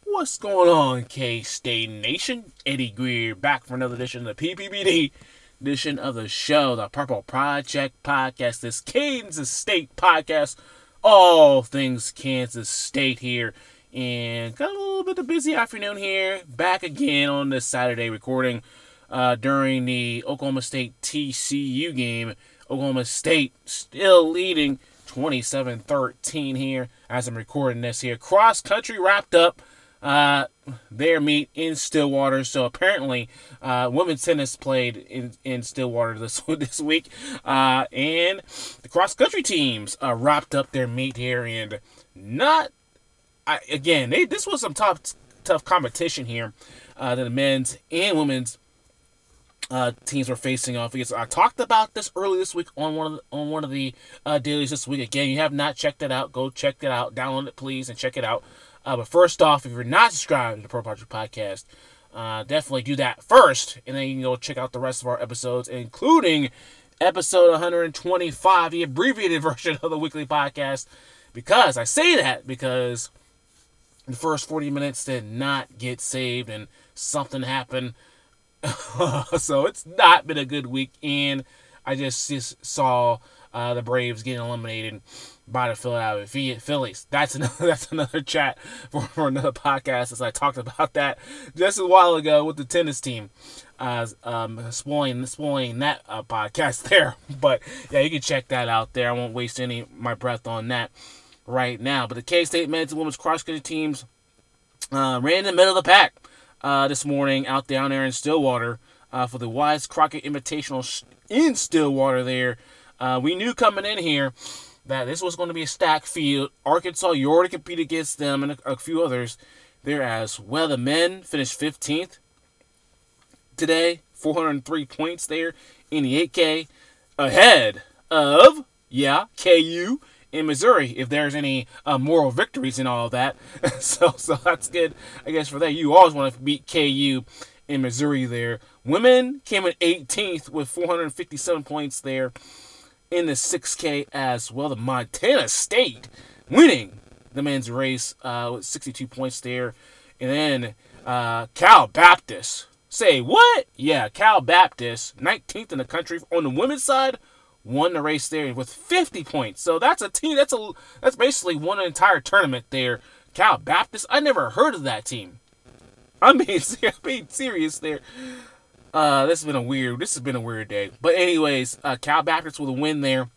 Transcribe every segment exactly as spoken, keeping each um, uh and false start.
What's going on, K-State Nation? Eddie Greer back for another edition of the P P B D edition of the show, the Purple Project Podcast, this Kansas State podcast, all things Kansas State here. And got a little bit of busy afternoon here, back again on this Saturday recording uh, during the Oklahoma State T C U game. Oklahoma State still leading twenty-seven thirteen here as I'm recording this here. Cross country wrapped up uh, their meet in Stillwater. So apparently, uh, women's tennis played in, in Stillwater this this week, uh, and the cross country teams uh, wrapped up their meet here. And not I, again, they, this was some tough tough competition here uh, that the men's and women's Uh, teams were facing off against. I talked about this earlier this week on one of the, on one of the uh, dailies this week. Again, you have not checked it out, go check it out, download it please, and check it out. Uh, but first off, if you're not subscribed to the Pro Project Podcast, uh, definitely do that first, and then you can go check out the rest of our episodes, including episode one twenty-five, the abbreviated version of the weekly podcast. Because I say that because the first forty minutes did not get saved, and something happened. So it's not been a good week, and I just, just saw uh, the Braves getting eliminated by the Philadelphia Phillies. That's another that's another chat for, for another podcast, as I talked about that just a while ago with the tennis team, uh, um, spoiling spoiling that uh, podcast there. But yeah, you can check that out there. I won't waste any of my breath on that right now. But the K-State men's and women's cross country teams uh, ran in the middle of the pack Uh, this morning out down there in Stillwater uh, for the Wise Crockett Invitational in Stillwater there. Uh, we knew coming in here that this was going to be a stacked field. Arkansas, you already competed against them and a, a few others there as well. The men finished fifteenth today, four hundred three points there in the eight K, ahead of, yeah, K U in Missouri, if there's any uh, moral victories in all of that. so so that's good, I guess, for that. You always want to beat K U in Missouri there. Women came in eighteenth with four hundred fifty-seven points there in the six K as well. The Montana State winning the men's race uh, with sixty-two points there. And then uh, Cal Baptist. Say what? Yeah, Cal Baptist, nineteenth in the country on the women's side, won the race there with fifty points. So that's a team. That's a that's basically won an entire tournament there. Cal Baptist. I never heard of that team. I'm being, I'm being serious there. Uh, this has been a weird. This has been a weird day. But anyways, uh, Cal Baptist with a win there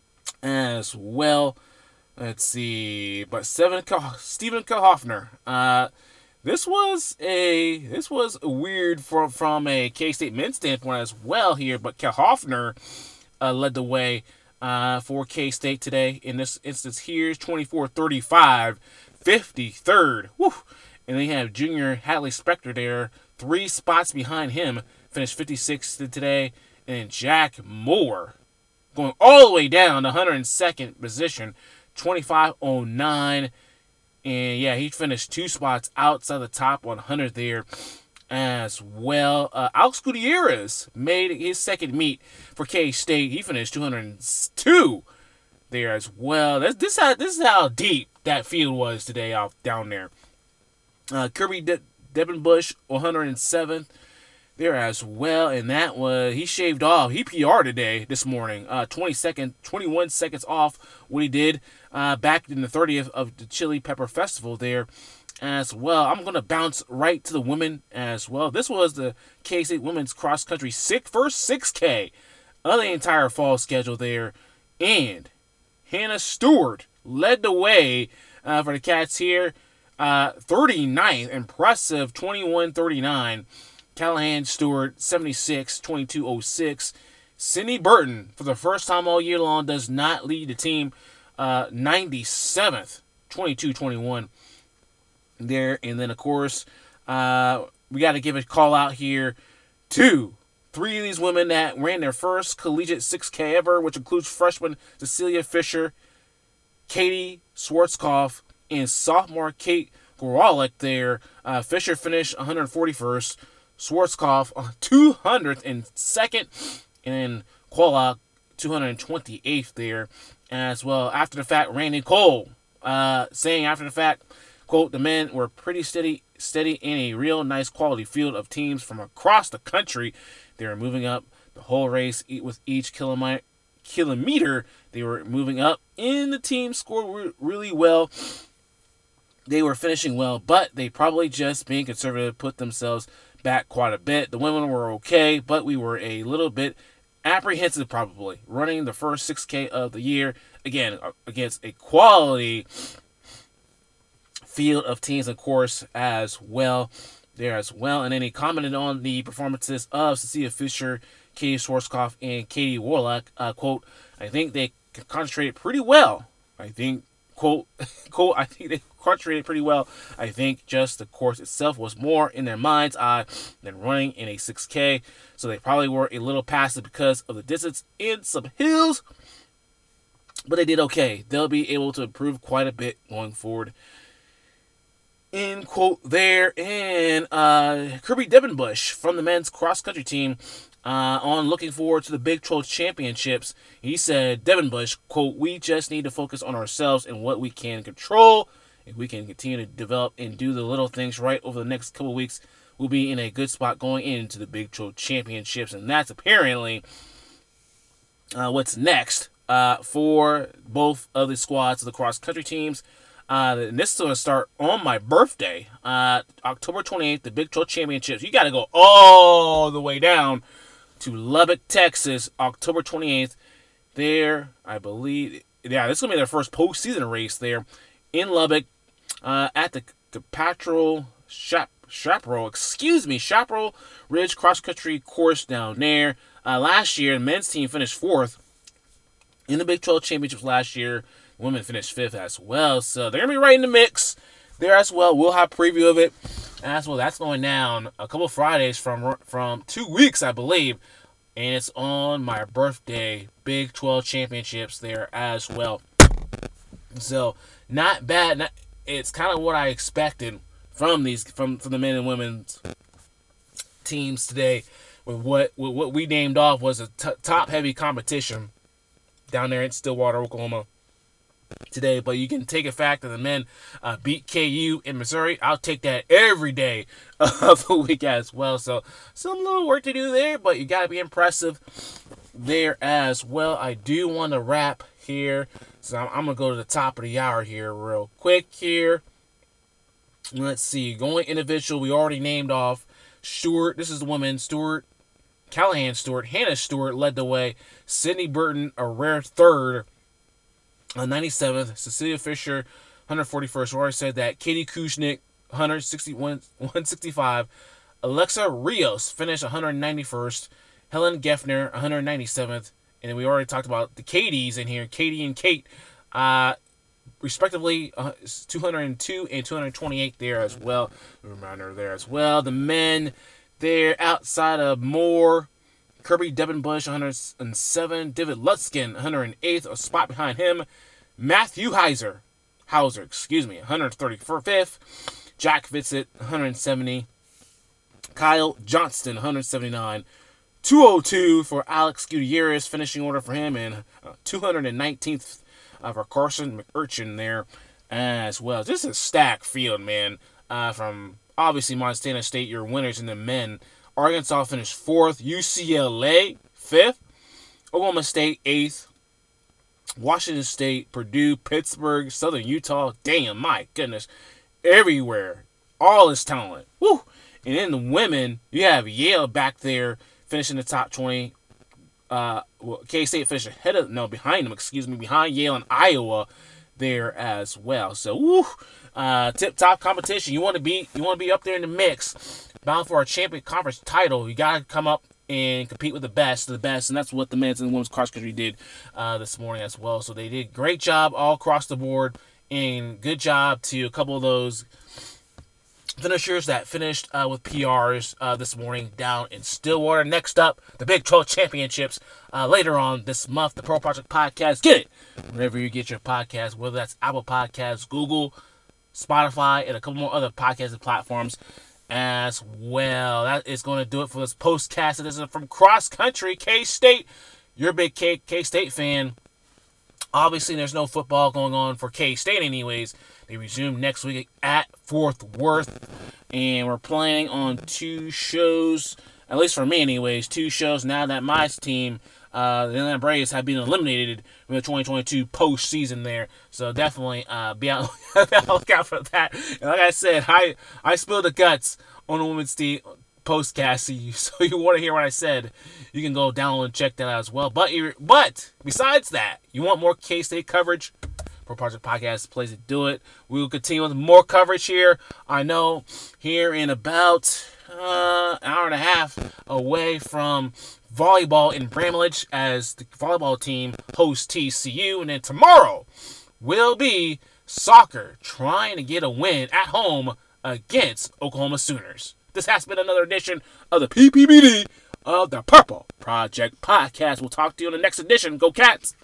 as well. Let's see. But seven. Stephen Kahofner. Uh, this was a this was weird from from a K-State men's standpoint as well here. But Kahofner Uh, led the way uh, for K-State today. In this instance, here's twenty-four thirty-five, fifty-third. Woo. And they have junior Hadley Spector there, three spots behind him, finished fifty-sixth today. And Jack Moore going all the way down to one hundred second position, twenty-five oh nine. And yeah, he finished two spots outside the top one hundred there as well. Uh, Alex Gutierrez made his second meet for K-State. He finished two hundred two there as well. This, this, how, this is how deep that field was today out down there. Uh, Kirby De- Debenbush, one hundred seventh there as well. And that was, he shaved off. He P R'd today, this morning. Uh, twenty second, twenty-one seconds off what he did uh, back in the thirtieth of the Chili Pepper Festival there as well. I'm going to bounce right to the women as well. This was the K-State women's cross-country six, first six K of the entire fall schedule there. And Hannah Stewart led the way uh, for the Cats here. Uh, thirty-ninth, impressive, twenty-one thirty-nine. Callahan Stewart, seventy-six, twenty-two oh six. Cindy Burton, for the first time all year long, does not lead the team. Uh, ninety-seventh, twenty-two twenty-one. There, and then of course uh we got to give a call out here to three of these women that ran their first collegiate six K ever, which includes freshman Cecilia Fisher, Katie Schwarzkopf, and sophomore Kate Goralik there. uh, Fisher finished one hundred forty-first, Schwarzkopf two hundred second, and then Goralik two hundred twenty-eighth there as well. After the fact, Randy Cole uh saying after the fact, Quote, the men were pretty steady, steady in a real nice quality field of teams from across the country. They were moving up the whole race with each kilometer. Kilometer they were moving up, and the team scored really well. They were finishing well, but they probably just being conservative put themselves back quite a bit. The women were okay, but we were a little bit apprehensive probably running the first six K of the year, again, against a quality field of teams, of course, as well. There as well. And then he commented on the performances of Cecilia Fisher, Katie Schwarzkopf, and Katie Warlock. Uh, quote, I think they concentrated pretty well. I think, quote, quote, I think they concentrated pretty well. I think just the course itself was more in their mind's eye than running in a six K. So they probably were a little passive because of the distance in some hills. But they did okay. They'll be able to improve quite a bit going forward. End quote there. And uh, Kirby Devenbush from the men's cross-country team uh, on looking forward to the Big twelve Championships. He said, Devenbush, quote, we just need to focus on ourselves and what we can control. If we can continue to develop and do the little things right over the next couple of weeks, we'll be in a good spot going into the Big twelve Championships. And that's apparently uh, what's next uh, for both of the squads of the cross-country teams. Uh, and this is going to start on my birthday, uh, October twenty-eighth, the Big twelve Championships. You got to go all the way down to Lubbock, Texas, October twenty-eighth. There, I believe, yeah, this is going to be their first postseason race there in Lubbock uh, at the Capatrol Chap Chaparral, excuse me, Chaparral Ridge Cross Country course down there. Uh, last year, the men's team finished fourth in the Big twelve Championships last year. Women finished fifth as well, so they're gonna be right in the mix there as well. We'll have preview of it as well. That's going down a couple Fridays from from two weeks, I believe, and it's on my birthday. Big twelve Championships there as well. So not bad. Not, it's kind of what I expected from these from from the men and women's teams today. With what with what we named off was a t- top heavy competition down there in Stillwater, Oklahoma today. But you can take a fact that the men uh, beat K U in Missouri. I'll take that every day of the week as well. So some little work to do there, but you got to be impressive there as well. I do want to wrap here, so I'm, I'm going to go to the top of the hour here real quick here. Let's see. Going individual, we already named off Stewart. This is the woman. Stewart, Callahan Stewart, Hannah Stewart led the way. Sydney Burton, a rare third. Uh, ninety-seventh, Cecilia Fisher, one forty-first. We already said that. Katie Kushnick, one sixty-one, one sixty-five. Alexa Rios finished one ninety-first. Helen Geffner, one ninety-seventh. And then we already talked about the Katies in here. Katie and Kate, uh, respectively, uh, two hundred two and two hundred twenty-eight there as well. Reminder there as well. The men there outside of Moore. Kirby Devenbush, one oh seven. David Lutskin, one oh eight. A spot behind him. Matthew Heiser. Hauser, excuse me, one thirty-fifth. Jack Fitsit, one seventy. Kyle Johnston, one seventy-nine. two oh two for Alex Gutierrez. Finishing order for him. And uh, two hundred nineteenth uh, for Carson McUrchin there as well. This is a stacked field, man. Uh, from obviously Montana State, your winners in the men. Arkansas finished fourth. U C L A, fifth. Oklahoma State, eighth. Washington State, Purdue, Pittsburgh, Southern Utah. Damn, my goodness. Everywhere. All this talent. Woo! And in the women, you have Yale back there finishing the top twenty. Uh, well, K-State finished ahead of, no, behind them, excuse me, behind Yale and Iowa there as well. So, woo! Uh, tip-top competition. You want to be, you want to be up there in the mix. Bound for our champion conference title, you got to come up and compete with the best of the best, and that's what the men's and women's cross country did uh, this morning as well. So they did a great job all across the board, and good job to a couple of those finishers that finished uh, with P Rs uh, this morning down in Stillwater. Next up, the Big twelve Championships uh, later on this month. The Pro Project Podcast, get it wherever you get your podcast, whether that's Apple Podcasts, Google, Spotify, and a couple more other podcasting platforms as well. That is going to do it for this postcast edition from Cross Country K-State. You're a big K- K-State fan. Obviously, there's no football going on for K-State anyways. They resume next week at Fort Worth. And we're planning on two shows, at least for me anyways, two shows now that my team, uh, the Atlanta Braves, have been eliminated from the twenty twenty-two postseason there. So definitely uh, be out, look out for that. And like I said, I, I spilled the guts on the women's team postcast, so you want to hear what I said, you can go download and check that out as well. But but besides that, you want more K-State coverage? Pro Project Podcast is the place to do it. We will continue with more coverage here. I know here in about uh, an hour and a half away from volleyball in Bramlage as the volleyball team hosts T C U, and then tomorrow will be soccer trying to get a win at home against Oklahoma Sooners. This has been another edition of the P P B D of the Purple Project Podcast. We'll talk to you in the next edition. Go Cats!